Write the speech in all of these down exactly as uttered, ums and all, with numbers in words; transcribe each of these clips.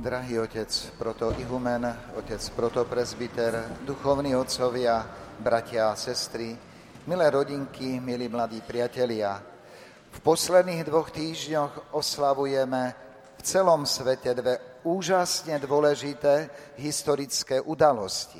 Drahý otec protoihumen, otec protopresbyter, duchovní otcovia, bratia a sestry, milé rodinky, milí mladí priatelia, v posledných dvoch týždňoch oslavujeme v celom svete dve úžasne dôležité historické udalosti.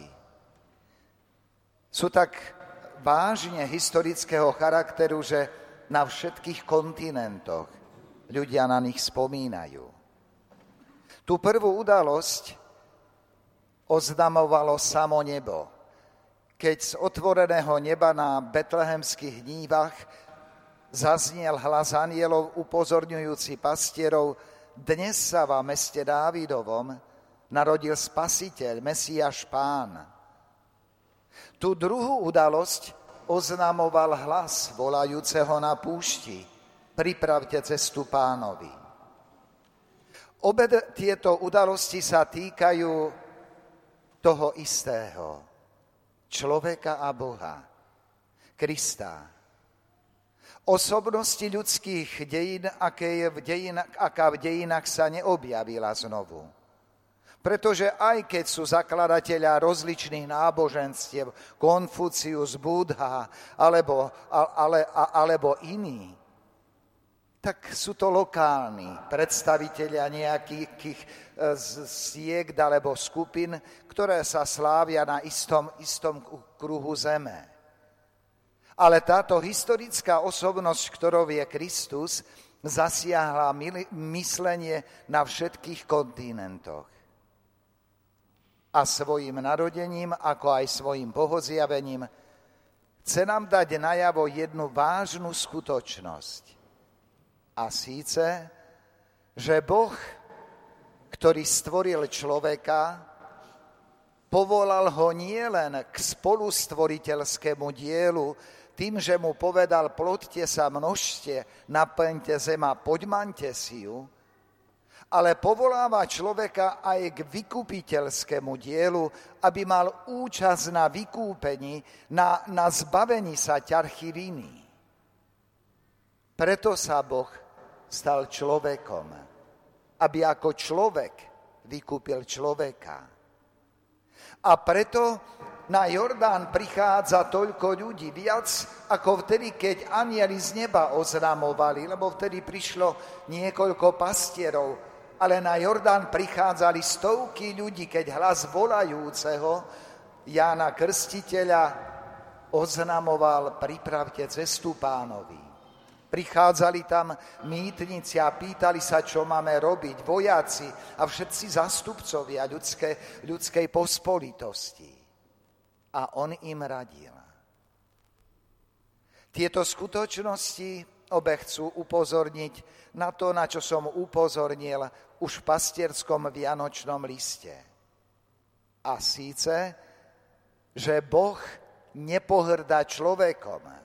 Sú tak vážne historického charakteru, že na všetkých kontinentoch ľudia na nich spomínajú. Tú prvú udalosť oznamovalo samo nebo, keď z otvoreného neba na betlehemských nívach zazniel hlas anjelov upozorňujúci pastierov: dnes sa v meste Dávidovom narodil Spasiteľ, Mesiáš Pán. Tú druhú udalosť oznamoval hlas volajúceho na púšti: pripravte cestu Pánovi. Obe tieto udalosti sa týkajú toho istého, človeka a Boha, Krista. Osobnosti ľudských dejín, aké je v dejinách, aká v dejinách sa neobjavila znovu. Pretože aj keď sú zakladatelia rozličných náboženstiev, Konfucius, Buddha alebo, ale, alebo iní, tak sú to lokálni predstavitelia nejakých siekt alebo skupín, ktoré sa slávia na istom, istom kruhu zeme. Ale táto historická osobnosť, ktorou je Kristus, zasiahla myslenie na všetkých kontinentoch. A svojim narodením, ako aj svojim bohozjavením, chce nám dať najavo jednu vážnu skutočnosť. A síce, že Boh, ktorý stvoril človeka, povolal ho nielen k spolustvoriteľskému dielu tým, že mu povedal: plodte sa, množte, naplňte zem a poďmaňte si ju, ale povoláva človeka aj k vykupiteľskému dielu, aby mal účasť na vykúpení, na, na zbavení sa ťarchy viny. Preto sa Boh stal človekom, aby ako človek vykúpil človeka. A preto na Jordán prichádza toľko ľudí, viac ako vtedy, keď anjeli z neba oznamovali, lebo vtedy prišlo niekoľko pastierov, ale na Jordán prichádzali stovky ľudí, keď hlas volajúceho Jána Krstiteľa oznamoval: pripravte cestu Pánovi. Prichádzali tam mýtnici a pýtali sa, čo máme robiť, vojaci a všetci zastupcovia ľudské, ľudskej pospolitosti. A on im radil. Tieto skutočnosti obe chcú upozorniť na to, na čo som upozornil už v pastierskom vianočnom liste. A síce, že Boh nepohrdá človekom.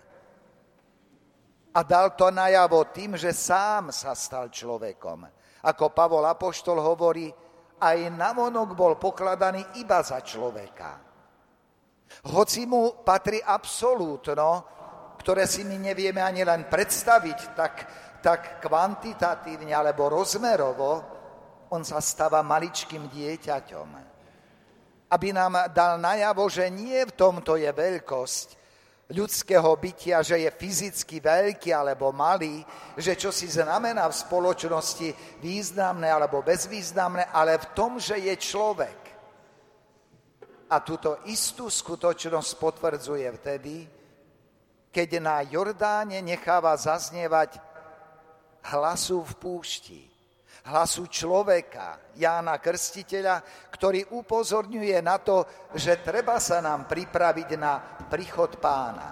A dal to najavo tým, že sám sa stal človekom. Ako Pavol apoštol hovorí, aj navonok bol pokladaný iba za človeka. Hoci mu patrí absolútno, ktoré si my nevieme ani len predstaviť tak, tak kvantitatívne alebo rozmerovo, on sa stáva maličkým dieťaťom. Aby nám dal najavo, že nie v tomto je veľkosť ľudského bytia, že je fyzicky veľký alebo malý, že čo si znamená v spoločnosti významné alebo bezvýznamné, ale v tom, že je človek. A túto istú skutočnosť potvrdzuje vtedy, keď na Jordáne necháva zaznievať hlasu v púšti, hlasu človeka, Jána Krstiteľa, ktorý upozorňuje na to, že treba sa nám pripraviť na príchod Pána.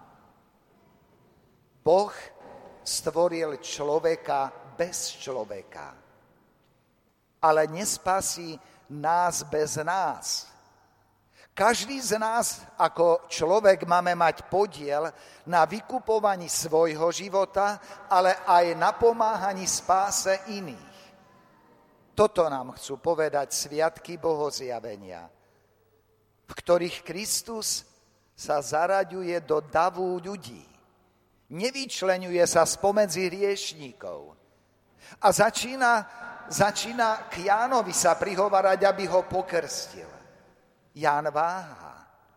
Boh stvoril človeka bez človeka, ale nespasí nás bez nás. Každý z nás ako človek máme mať podiel na vykupovaní svojho života, ale aj na pomáhaní spáse iných. Toto nám chcú povedať sviatky Bohozjavenia, v ktorých Kristus sa zaraďuje do davu ľudí. Nevyčleňuje sa spomedzi hriešníkov. A začína, začína k Jánovi sa prihovárať, aby ho pokrstil. Ján váha,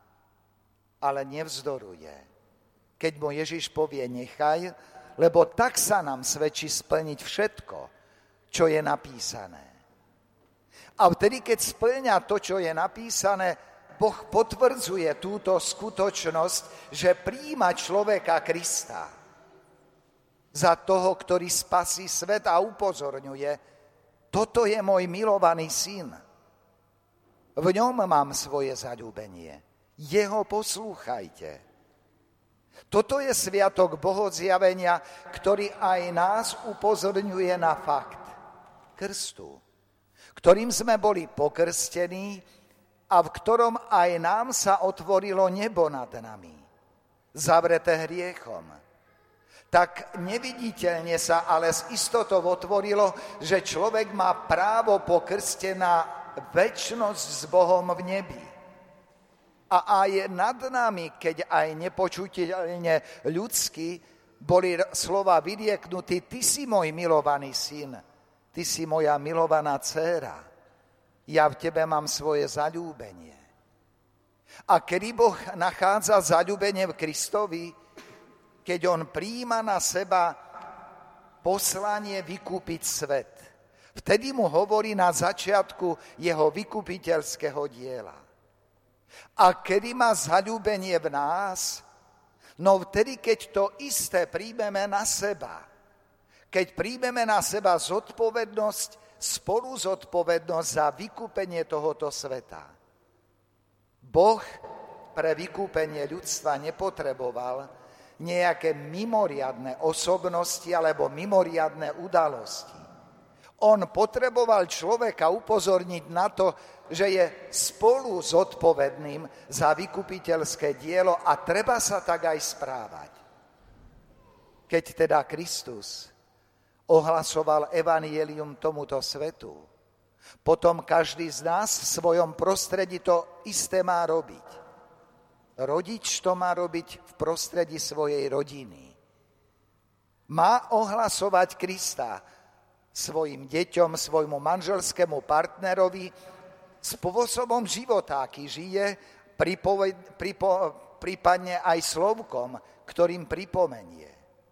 ale nevzdoruje. Keď mu Ježiš povie nechaj, lebo tak sa nám svedčí splniť všetko, čo je napísané. A vtedy, keď splňa to, čo je napísané, Boh potvrdzuje túto skutočnosť, že prijíma človeka Krista za toho, ktorý spasí svet a upozorňuje, toto je môj milovaný syn. V ňom mám svoje zaľúbenie. Jeho poslúchajte. Toto je sviatok Bohozjavenia, ktorý aj nás upozorňuje na fakt krstu, ktorým sme boli pokrstení a v ktorom aj nám sa otvorilo nebo nad nami, zavreté hriechom. Tak neviditeľne sa ale s istotou otvorilo, že človek má právo po krste na večnosť s Bohom v nebi. A aj nad nami, keď aj nepočuteľne ľudský, boli slova vyrieknutí, ty si môj milovaný syn, ty si moja milovaná dcéra, ja v tebe mám svoje zaľúbenie. A kedy Boh nachádza zaľúbenie v Kristovi, keď on prijíma na seba poslanie vykúpiť svet. Vtedy mu hovorí na začiatku jeho vykupiteľského diela. A kedy má zaľúbenie v nás? No vtedy, keď to isté príjmeme na seba. Keď príjmeme na seba zodpovednosť, spolu zodpovednosť za vykúpenie tohoto sveta. Boh pre vykúpenie ľudstva nepotreboval nejaké mimoriadne osobnosti alebo mimoriadne udalosti. On potreboval človeka upozorniť na to, že je spolu zodpovedným za vykupiteľské dielo a treba sa tak aj správať. Keď teda Kristus ohlasoval evanjelium tomuto svetu, potom každý z nás v svojom prostredí to isté má robiť. Rodič to má robiť v prostredí svojej rodiny. Má ohlasovať Krista svojim deťom, svojmu manželskému partnerovi, spôsobom života, aký žije, pripoved, pripo, prípadne aj slovkom, ktorým pripomenie.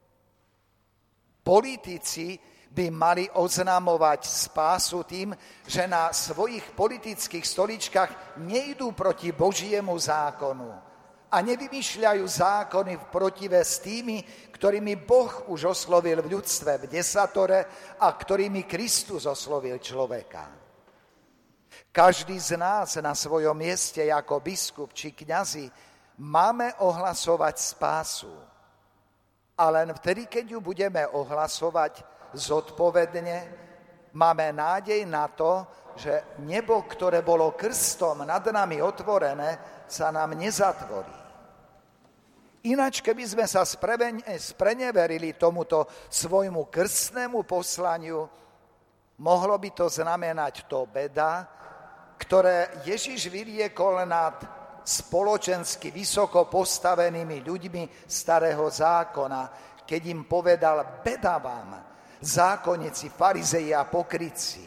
Politici by mali oznamovať spásu tým, že na svojich politických stoličkách nejdú proti Božiemu zákonu a nevymýšľajú zákony v protive s tými, ktorými Boh už oslovil v ľudstve v desatore a ktorými Kristus oslovil človeka. Každý z nás na svojom mieste ako biskup či kňazi máme ohlasovať spásu. A len vtedy, keď ju budeme ohlasovať zodpovedne, máme nádej na to, že nebo, ktoré bolo krstom nad nami otvorené, sa nám nezatvorí. Ináč, keby sme sa spreneverili tomuto svojmu krstnému poslaniu, mohlo by to znamenať to beda, ktoré Ježiš vyriekol nad spoločensky vysoko postavenými ľuďmi starého zákona, keď im povedal, beda vám, zákonníci, farizei a pokrytci.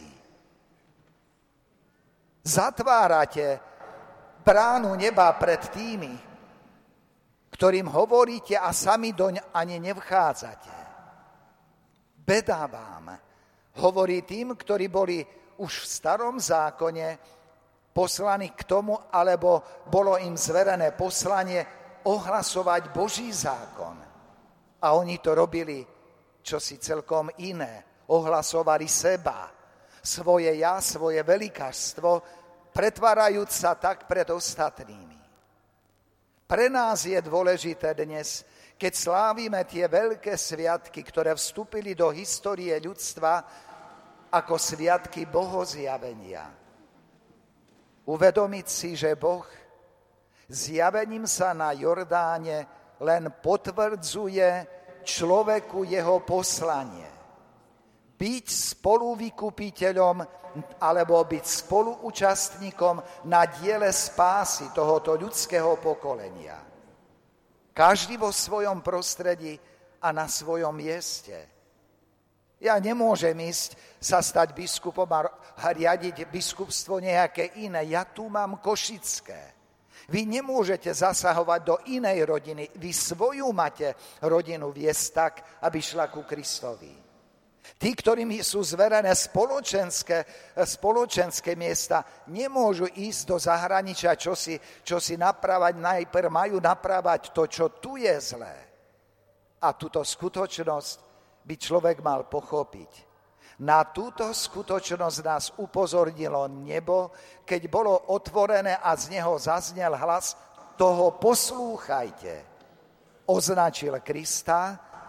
Zatvárate bránu neba pred tými, ktorým hovoríte a sami doň ani nevchádzate. Beda vám, hovorí tým, ktorí boli už v starom zákone poslaní k tomu, alebo bolo im zverené poslanie ohlasovať Boží zákon. A oni to robili čosi celkom iné. Ohlasovali seba, svoje ja, svoje velikážstvo, pretvárajúc sa tak pred ostatnými. Pre nás je dôležité dnes, keď slávime tie veľké sviatky, ktoré vstúpili do histórie ľudstva ako sviatky Bohozjavenia, uvedomiť si, že Boh zjavením sa na Jordáne len potvrdzuje človeku jeho poslanie. Byť spoluvykupiteľom alebo byť spoluúčastníkom na diele spásy tohoto ľudského pokolenia. Každý vo svojom prostredí a na svojom mieste. Ja nemôžem ísť sa stať biskupom a riadiť biskupstvo nejaké iné. Ja tu mám košické. Vy nemôžete zasahovať do inej rodiny. Vy svoju máte rodinu viesť tak, aby šla ku Kristovi. Tí, ktorým sú zverené spoločenské, spoločenské miesta, nemôžu ísť do zahraničia, čo si, čo si napravať. Najprv majú napravať to, čo tu je zlé. A túto skutočnosť by človek mal pochopiť. Na túto skutočnosť nás upozornilo nebo, keď bolo otvorené a z neho zaznel hlas: toho poslúchajte. Označil Krista,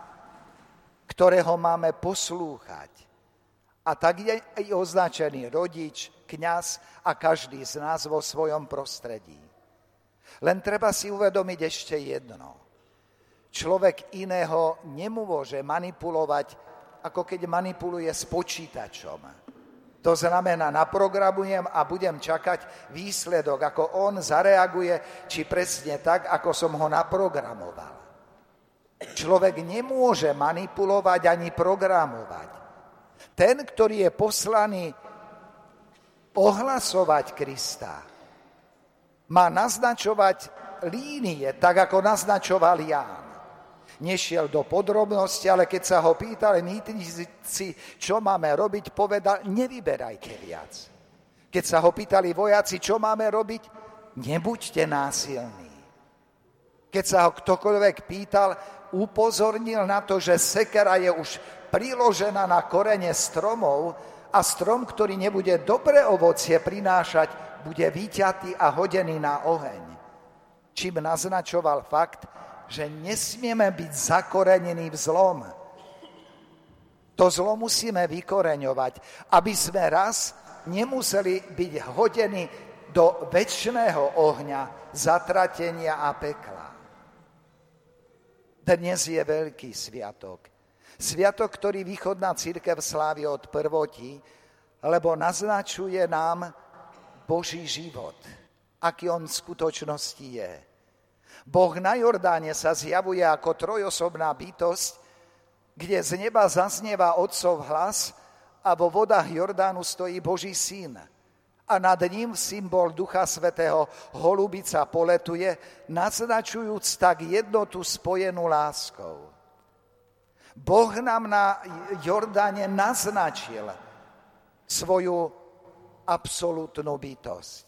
ktorého máme poslúchať. A tak je aj označený rodič, kňaz a každý z nás vo svojom prostredí. Len treba si uvedomiť ešte jedno. Človek iného nemôže manipulovať, ako keď manipuluje s počítačom. To znamená, naprogramujem a budem čakať výsledok, ako on zareaguje, či presne tak, ako som ho naprogramoval. Človek nemôže manipulovať ani programovať. Ten, ktorý je poslaný ohlasovať Krista, má naznačovať línie, tak ako naznačoval Ján. Nešiel do podrobnosti, ale keď sa ho pýtali mýtnici, čo máme robiť, povedal: nevyberajte viac. Keď sa ho pýtali vojaci, čo máme robiť, nebuďte násilní. Keď sa ho ktokoľvek pýtal, upozornil na to, že sekera je už priložená na korene stromov a strom, ktorý nebude dobré ovocie prinášať, bude vyťatý a hodený na oheň. Čím naznačoval fakt, že nesmieme byť zakorenení v zlom. To zlo musíme vykoreňovať, aby sme raz nemuseli byť hodení do večného ohňa, zatratenia a pekla. Dnes je veľký sviatok. Sviatok, ktorý východná cirkev slávi od prvotí, lebo naznačuje nám Boží život, aký on v skutočnosti je. Boh na Jordáne sa zjavuje ako trojosobná bytosť, kde z neba zaznieva Otcov hlas a vo vodách Jordánu stojí Boží syn. A nad ním symbol Ducha Svätého holubica poletuje, naznačujúc tak jednotu spojenú láskou. Boh nám na Jordáne naznačil svoju absolútnu bytosť.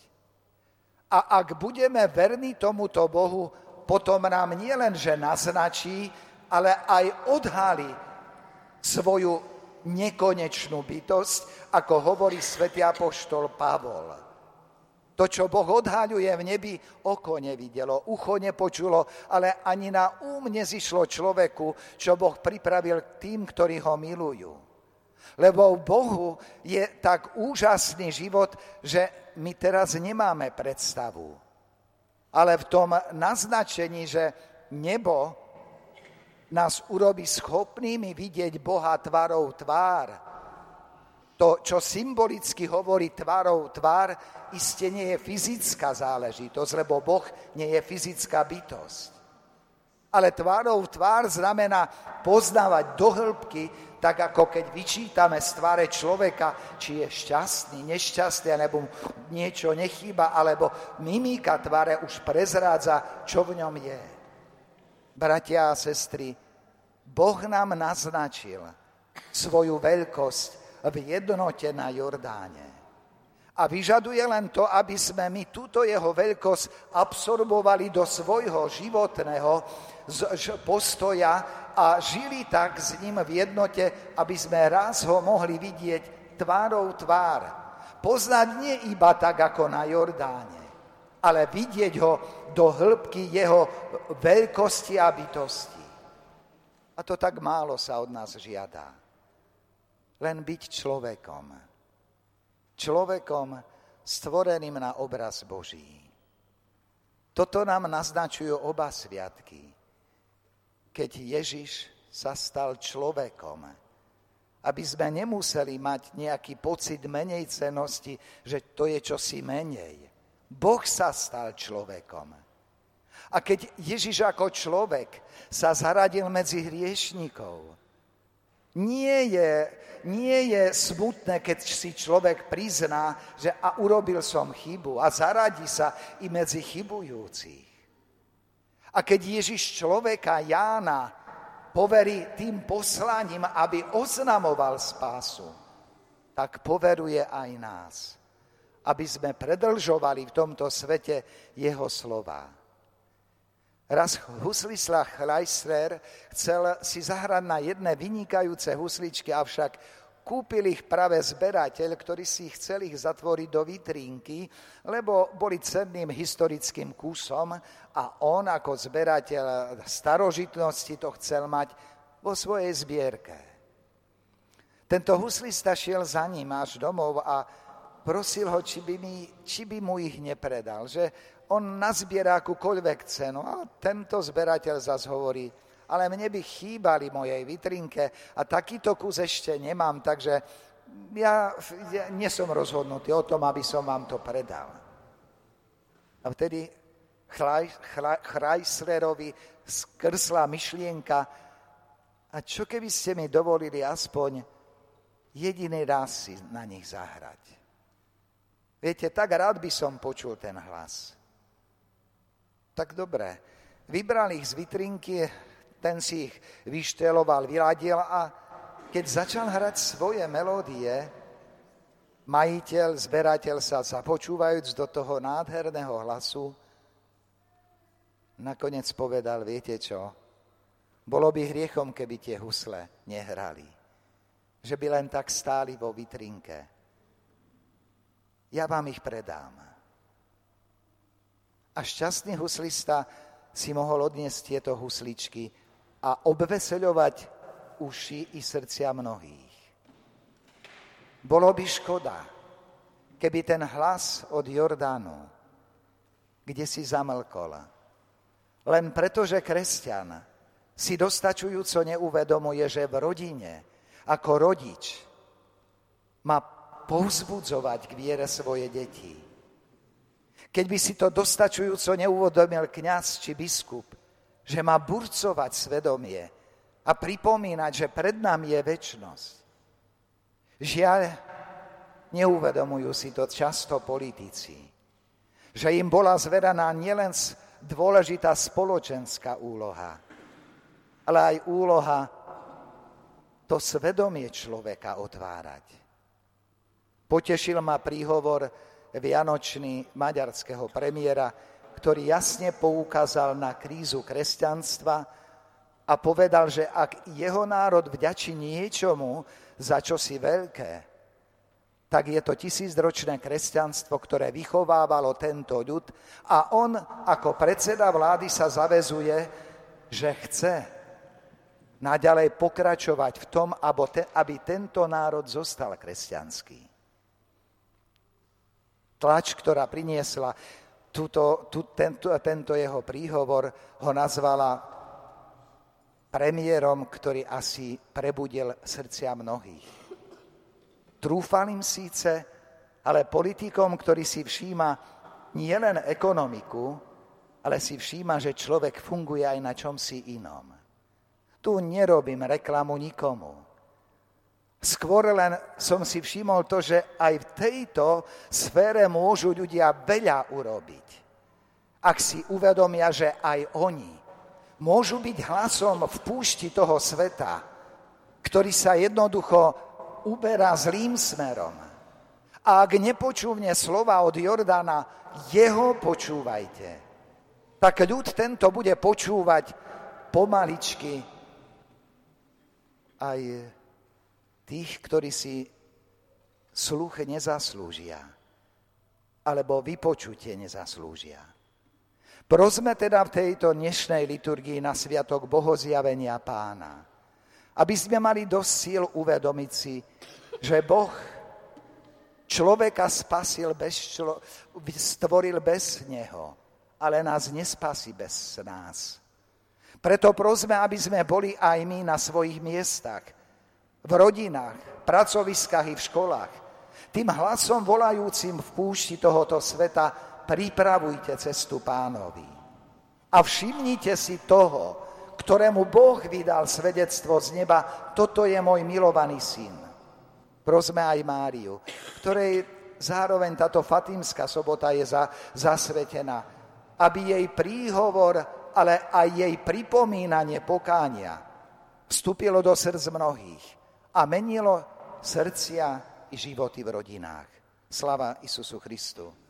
A ak budeme verní tomuto Bohu, potom nám nielen, že naznačí, ale aj odhalí svoju nekonečnú bytosť, ako hovorí svätý apoštol Pavol. To, čo Boh odhaľuje v nebi, oko nevidelo, ucho nepočulo, ale ani na um nezišlo človeku, čo Boh pripravil tým, ktorí ho milujú. Lebo v Bohu je tak úžasný život, že my teraz nemáme predstavu. Ale v tom naznačení, že nebo nás urobí schopnými vidieť Boha tvárou tvár, to, čo symbolicky hovorí tvárou tvár, iste nie je fyzická záležitosť, lebo Boh nie je fyzická bytosť. Ale tvárou tvár znamená poznávať do hĺbky, tak ako keď vyčítame z tváre človeka, či je šťastný, nešťastný, alebo niečo nechýba, alebo mimika tváre už prezrádza, čo v ňom je. Bratia a sestry, Boh nám naznačil svoju veľkosť v jednote na Jordáne. A vyžaduje len to, aby sme my túto jeho veľkosť absorbovali do svojho životného postoja a žili tak s ním v jednote, aby sme raz ho mohli vidieť tvárou tvár. Poznať nie iba tak, ako na Jordáne, ale vidieť ho do hĺbky jeho veľkosti a bytosti. A to tak málo sa od nás žiada. Len byť človekom. Človekom stvoreným na obraz Boží. Toto nám naznačujú oba sviatky. Keď Ježiš sa stal človekom, aby sme nemuseli mať nejaký pocit menej cennosti, že to je čosi menej. Boh sa stal človekom. A keď Ježiš ako človek sa zaradil medzi hriešnikov, Nie je, nie je smutné, keď si človek prizná, že a urobil som chybu a zaradí sa i medzi chybujúcich. A keď Ježiš človeka Jána poverí tým poslaním, aby oznamoval spásu, tak poveruje aj nás, aby sme predlžovali v tomto svete jeho slová. Raz Huslislav Chrysler chcel si zahrať na jedné vynikajúce husličky, avšak kúpil ich práve zberateľ, ktorý si chcel ich zatvoriť do vitrínky, lebo boli cenným historickým kusom a on ako zberateľ starožitnosti to chcel mať vo svojej zbierke. Tento huslista šiel za ním až domov a prosil ho, či by, mi, či by mu ich nepredal, že on nazbiera akúkoľvek cenu. A tento zberateľ zas hovorí, ale mne by chýbali mojej vitrínke a takýto kus ešte nemám, takže ja, ja nie som rozhodnutý o tom, aby som vám to predal. A vtedy Chryslerovi skrsla myšlienka, a čo keby ste mi dovolili aspoň jediný raz si na nich zahrať. Viete, tak rád by som počul ten hlas. Tak dobre, vybral ich z vitrinky, ten si ich vyšteloval, vyladil a keď začal hrať svoje melódie, majiteľ, zberateľ sa započúvajúc do toho nádherného hlasu, nakoniec povedal, viete čo, bolo by hriechom, keby tie husle nehrali, že by len tak stáli vo vitrinke. Ja vám ich predám. A šťastný huslista si mohol odniesť tieto husličky a obveseľovať uši i srdcia mnohých. Bolo by škoda, keby ten hlas od Jordánu, kde si zamlkol, len preto, že kresťan si dostačujúco neuvedomuje, že v rodine ako rodič má povzbudzovať k viere svoje deti. Keď by si to dostačujúco neuvedomil kňaz či biskup, že má burcovať svedomie a pripomínať, že pred nami je večnosť. Žiaľ, neuvedomujú si to často politici, že im bola zveraná nielen dôležitá spoločenská úloha, ale aj úloha to svedomie človeka otvárať. Potešil ma príhovor vianočný maďarského premiéra, ktorý jasne poukázal na krízu kresťanstva a povedal, že ak jeho národ vďačí niečomu za čosi veľké, tak je to tisícročné kresťanstvo, ktoré vychovávalo tento ľud a on ako predseda vlády sa zaväzuje, že chce naďalej pokračovať v tom, aby tento národ zostal kresťanský. Tlač, ktorá priniesla túto, tú, tento, tento jeho príhovor, ho nazvala premiérom, ktorý asi prebudil srdcia mnohých. Trúfal im síce, ale politikom, ktorý si všíma nielen ekonomiku, ale si všíma, že človek funguje aj na čomsi inom. Tu nerobím reklamu nikomu. Skôr len som si všimol to, že aj v tejto sfére môžu ľudia veľa urobiť. Ak si uvedomia, že aj oni môžu byť hlasom v púšti toho sveta, ktorý sa jednoducho uberá zlým smerom. A ak nepočúvne slova od Jordána, jeho počúvajte. Tak ľud tento bude počúvať pomaličky aj tých, ktorí si sluch nezaslúžia, alebo vypočutie nezaslúžia. Prosme teda v tejto dnešnej liturgii na sviatok Bohozjavenia Pána, aby sme mali dosť síl uvedomiť si, že Boh človeka spasil bez člo- stvoril bez neho, ale nás nespasí bez nás. Preto prosme, aby sme boli aj my na svojich miestach, v rodinách, pracoviskách i v školách. Tým hlasom volajúcim v púšti tohoto sveta pripravujte cestu Pánovi. A všimnite si toho, ktorému Boh vydal svedectvo z neba, toto je môj milovaný syn. Prosme aj Máriu, ktorej zároveň táto Fatímska sobota je za, zasvetená, aby jej príhovor, ale aj jej pripomínanie pokánia vstúpilo do srdc mnohých a menilo srdcia i životy v rodinách. Sláva Isusu Christu.